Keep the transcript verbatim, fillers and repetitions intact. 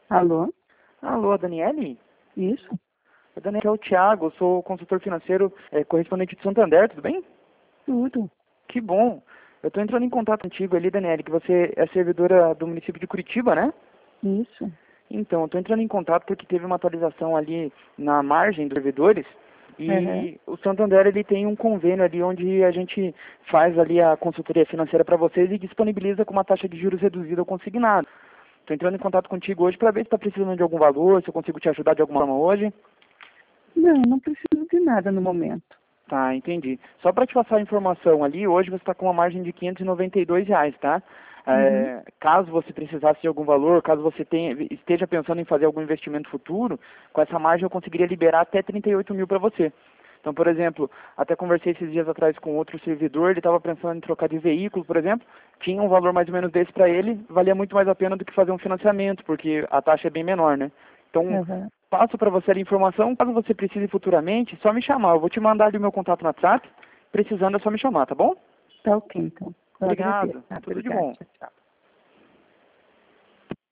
Alô? Alô, Daniele? Isso? Daniele, é o Thiago, eu sou consultor financeiro, é, correspondente de Santander, tudo bem? Tudo. Que bom. Eu estou entrando em contato contigo ali, Daniele, que você é servidora do município de Curitiba, né? Isso. Então, eu estou entrando em contato porque teve uma atualização ali na margem dos servidores Uhum. e o Santander ele tem um convênio ali onde a gente faz ali a consultoria financeira para vocês e disponibiliza com uma taxa de juros reduzida ao consignado. Estou entrando em contato contigo hoje para ver se está precisando de algum valor, se eu consigo te ajudar de alguma forma hoje. Não, não preciso de nada no momento. Tá, entendi. Só para te passar a informação ali, hoje você está com uma margem de quinhentos e noventa e dois reais, tá? Uhum. É, caso você precisasse de algum valor, caso você tenha, esteja pensando em fazer algum investimento futuro, com essa margem eu conseguiria liberar até trinta e oito mil para você. Então, por exemplo, até conversei esses dias atrás com outro servidor, ele estava pensando em trocar de veículo, por exemplo, tinha um valor mais ou menos desse para ele, valia muito mais a pena do que fazer um financiamento, porque a taxa é bem menor, né? Então, Uhum. passo para você a informação, caso você precise futuramente, só me chamar. Eu vou te mandar ali o meu contato no WhatsApp, precisando é só me chamar, tá bom? Tá ok, então. Eu agradeço. Obrigado, Tá, tudo de obrigada. bom. Tchau, tchau.